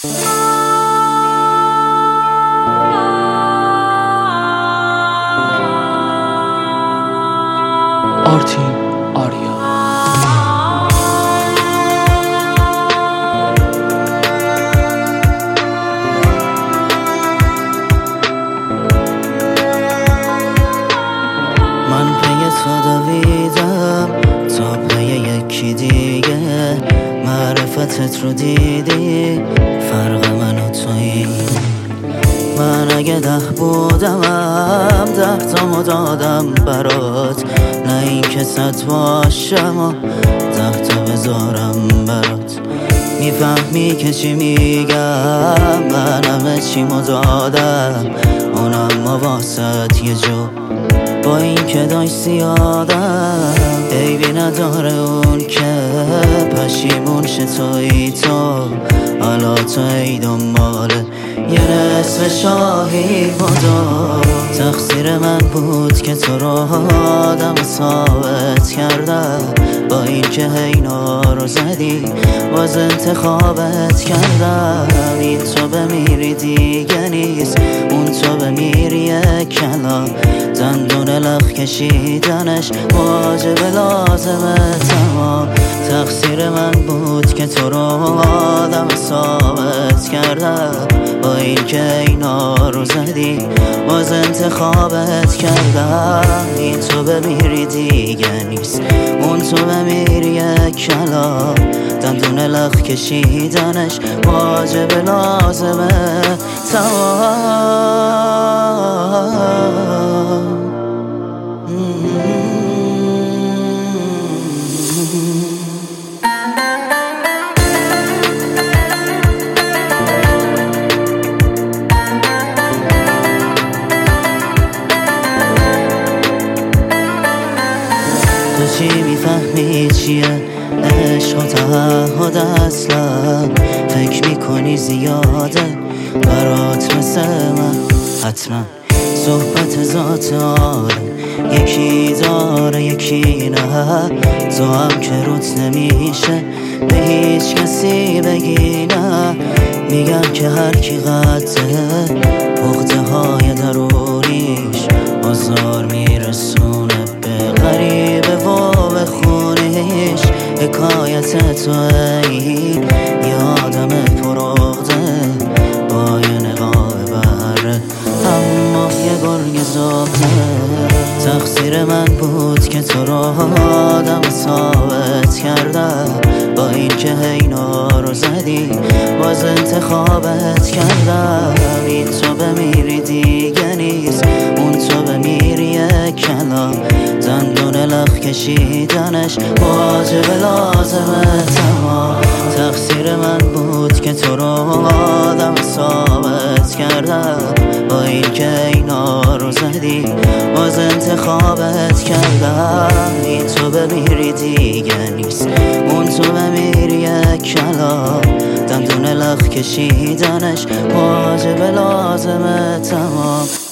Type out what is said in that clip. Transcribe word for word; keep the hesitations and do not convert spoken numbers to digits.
آرتین آریا. من پی تو دویدم تا پی یکی دیگه، معرفتت رو دیدی، فرق من و تویی. من اگه ده بودم ده تامو دادم برات، نه این که صد باشم و ده تا بذارم برات. میفهمی که چی میگم، من همه چیمو دادم، اونم واسط یه جو، با این که داشت زیادم. عیبی نداره اون که پشیمون شه توی تو، حالا تو ای دنباله یه نصف شاهی بودو. تقصیر من بود که تو رو آدم ثابت کردم، با این که اینا رو زدی باز انتخابت کردم. این تو بمیری دیگه نیست، اون تو بمیری یک کلام، دندون لخ کشیدنش واجب لازمه تمام. تقصیر من بود که تو رو آدم ثابت کردم، با این که اینا رو زدی باز انتخابت کردم. این تو بمیری دیگه نیست، اون تو بمیری یک کلام، دندون لخ کشیدنش واجب لازمه تمام. تو چی میفهمی چیه عشق و تعهد اصلا؟ فکر میکنی زیاده برات مثل من؟ حتما صحبت ذات آره، یکی داره یکی نه. تو هم که روت نمیشه به هیچ کسی بگی نه. میگم که هر کی قطعه پخته های درونیش آزار میرسونه به غریبه و به خونیش. حکایت تو این یه آدم پرعقده با یه نقاب بره، اما یه گرگ زاده. تقصیر من بود که تو رو آدم ثابت کردم، با این که اینا رو زدی باز انتخابت کردم. این تو بمیری دیگه نیست، اون تو بمیری یک کلام، دندون لخ کشیدنش واجب لازمه تمام. تقصیر من بود که تو رو آدم ثابت کردم، با این که اینا رو زدی باز انتخابت کردم. این تو بمیری دیگه نیست، اون تو بمیری یک کلام، دندون لخ کشیدنش واجب لازمه تمام.